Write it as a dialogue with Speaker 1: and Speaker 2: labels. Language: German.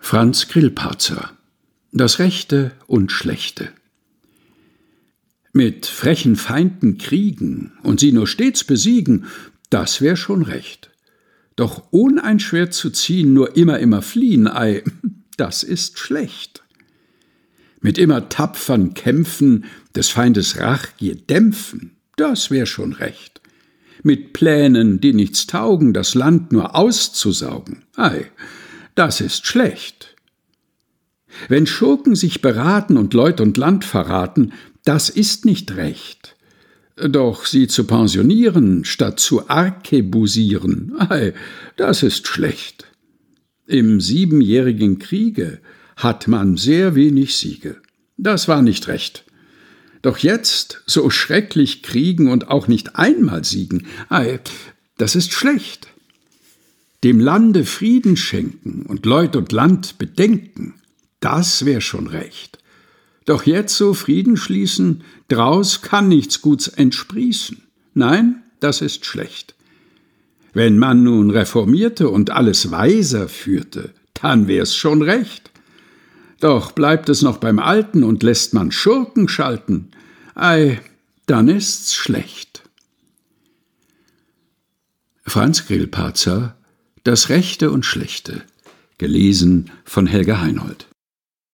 Speaker 1: Franz Grillparzer. Das Rechte und Schlechte. Mit frechen Feinden kriegen und sie nur stets besiegen, das wär schon recht. Doch ohn ein Schwert zu ziehen, nur immer fliehen, ei, das ist schlecht. Mit immer tapfern Kämpfen, des Feindes Rachgier dämpfen, das wär schon recht. Mit Plänen, die nichts taugen, das Land nur auszusaugen, ei, das ist schlecht. Wenn Schurken sich beraten und Leut und Land verraten, das ist nicht recht. Doch sie zu pensionieren, statt zu arkebusieren, ei, das ist schlecht. Im 7-jährigen Kriege hat man sehr wenig Siege. Das war nicht recht. Doch jetzt so schrecklich kriegen und auch nicht einmal siegen, ei, das ist schlecht. Dem Lande Frieden schenken und Leut und Land bedenken, das wär schon recht. Doch jetzt so Frieden schließen, draus kann nichts Guts entsprießen. Nein, das ist schlecht. Wenn man nun reformierte und alles weiser führte, dann wär's schon recht. Doch bleibt es noch beim Alten und lässt man Schurken schalten, ei, dann ist's schlecht. Franz Grillparzer. Das Rechte und Schlechte. Gelesen von Helga Heinold.